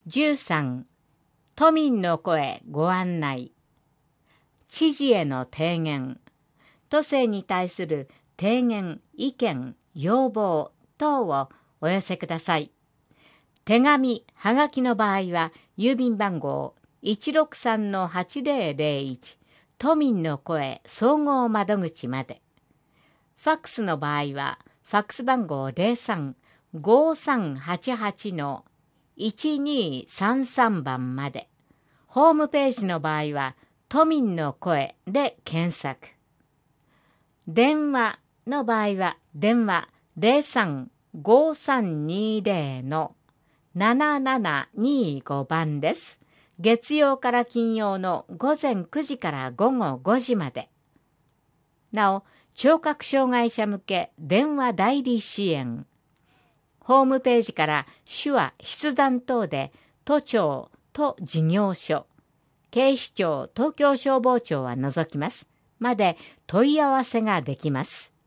13、都民の声ご案内。知事への提言。都政に対する提言、意見、要望等をお寄せください。手紙、はがきの場合は、郵便番号 163-8001 都民の声総合窓口まで。ファックスの場合は、ファックス番号 03-5388-1233 番まで。ホームページの場合は、都民の声で検索。電話の場合は、電話 03-5320-7725 番です。月曜から金曜の午前9時から午後5時まで。なお、聴覚障害者向け電話代理支援。ホームページから手話、筆談等で都庁、都事業所、警視庁、東京消防庁は除きます。まで問い合わせができます。